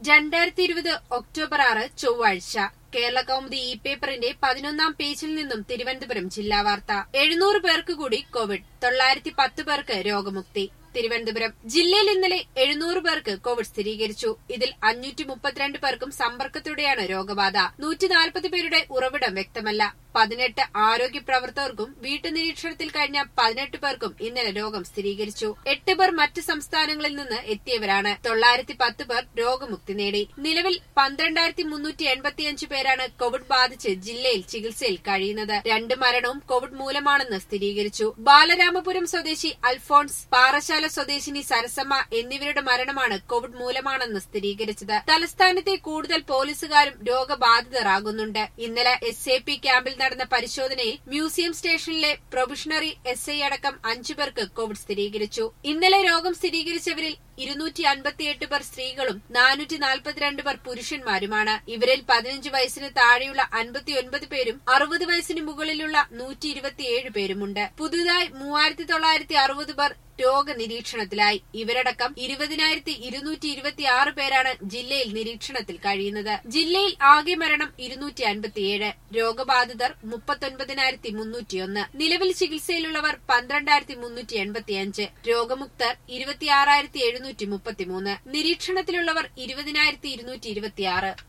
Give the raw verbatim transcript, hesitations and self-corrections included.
രണ്ടായിരത്തി ഇരുപത് ഒക്ടോബർ ആറ് ചൊവ്വാഴ്ച കേരള കൗമുദി ഇ പേപ്പറിന്റെ പതിനൊന്നാം പേജിൽ നിന്നും തിരുവനന്തപുരം ജില്ലാ വാർത്ത. എഴുന്നൂറ് പേർക്ക് കൂടി കോവിഡ്, തൊള്ളായിരത്തി പത്ത് പേർക്ക് രോഗമുക്തി. തിരുവനന്തപുരം ജില്ലയിൽ ഇന്നലെ എഴുന്നൂറ് പേർക്ക് കോവിഡ് സ്ഥിരീകരിച്ചു. ഇതിൽ അഞ്ഞൂറ്റി മുപ്പത്തിരണ്ട് പേർക്കും സമ്പർക്കത്തിലൂടെയാണ് രോഗബാധ. നൂറ്റി നാൽപ്പത് പേരുടെ ഉറവിടം വ്യക്തമല്ല. പതിനെട്ട് ആരോഗ്യ പ്രവർത്തകർക്കും വീട്ടുനിരീക്ഷണത്തിൽ കഴിഞ്ഞ പതിനെട്ട് പേർക്കും ഇന്നലെ രോഗം സ്ഥിരീകരിച്ചു. എട്ട് പേർ മറ്റ് സംസ്ഥാനങ്ങളിൽ നിന്ന് എത്തിയവരാണ്. തൊള്ളായിരത്തി പത്ത് പേർ രോഗമുക്തി നേടി. നിലവിൽ പന്ത്രണ്ടായിരത്തി മുന്നൂറ്റി എൺപത്തിയഞ്ച് പേരാണ് കോവിഡ് ബാധിച്ച് ജില്ലയിൽ ചികിത്സയിൽ കഴിയുന്നത്. രണ്ട് മരണവും കോവിഡ് മൂലമാണെന്ന് സ്ഥിരീകരിച്ചു. ബാലരാമപുരം സ്വദേശി അൽഫോൺസ്, പാറശാല സ്വദേശിനി സരസമ്മ എന്നിവരുടെ മരണമാണ് കോവിഡ് മൂലമാണെന്ന് സ്ഥിരീകരിച്ചത്. തലസ്ഥാനത്തെ കൂടുതൽ പോലീസുകാരും രോഗബാധിതരാകുന്നുണ്ട്. ഇന്നലെ എസ് എ പി ക്യാമ്പിൽ നടന്ന പരിശോധനയിൽ മ്യൂസിയം സ്റ്റേഷനിലെ പ്രൊബഷണറി എസ് ഐ അടക്കം അഞ്ചു പേർക്ക് കോവിഡ് സ്ഥിരീകരിച്ചു. ഇന്നലെ രോഗം സ്ഥിരീകരിച്ചവരിൽ ഇരുന്നൂറ്റി അൻപത്തിയെട്ട് പേർ സ്ത്രീകളും നാനൂറ്റി നാൽപ്പത്തിരണ്ട് പേർ പുരുഷന്മാരുമാണ്. ഇവരിൽ പതിനഞ്ച് വയസ്സിന് താഴെയുള്ള അൻപത്തിയൊൻപത് പേരും അറുപത് വയസ്സിന് മുകളിലുള്ള നൂറ്റി ഇരുപത്തിയേഴ് പേരുമുണ്ട്. പുതുതായി മൂവായിരത്തി തൊള്ളായിരത്തി അറുപത് പേർ രോഗനിരീക്ഷണത്തിലായി. ഇവരടക്കം ഇരുപതിനായിരത്തി ഇരുന്നൂറ്റി ഇരുപത്തിയാറ് പേരാണ് ജില്ലയിൽ നിരീക്ഷണത്തിൽ കഴിയുന്നത്. ജില്ലയിൽ ആകെ മരണം ഇരുന്നൂറ്റി അൻപത്തിയേഴ്. രോഗബാധിതർ മുപ്പത്തൊൻപതിനായിരത്തി മുന്നൂറ്റിയൊന്ന്. നിലവിൽ ചികിത്സയിലുള്ളവർ പന്ത്രണ്ടായിരത്തി മുന്നൂറ്റി എൺപത്തിയഞ്ച്. രോഗമുക്തർ ഇരുപത്തിയാറായിരത്തി എഴുന്നൂറ്റി മുപ്പത്തിമൂന്ന്. നിരീക്ഷണത്തിലുള്ളവർ ഇരുപതിനായിരത്തി ഇരുന്നൂറ്റി ഇരുപത്തിയാറ്.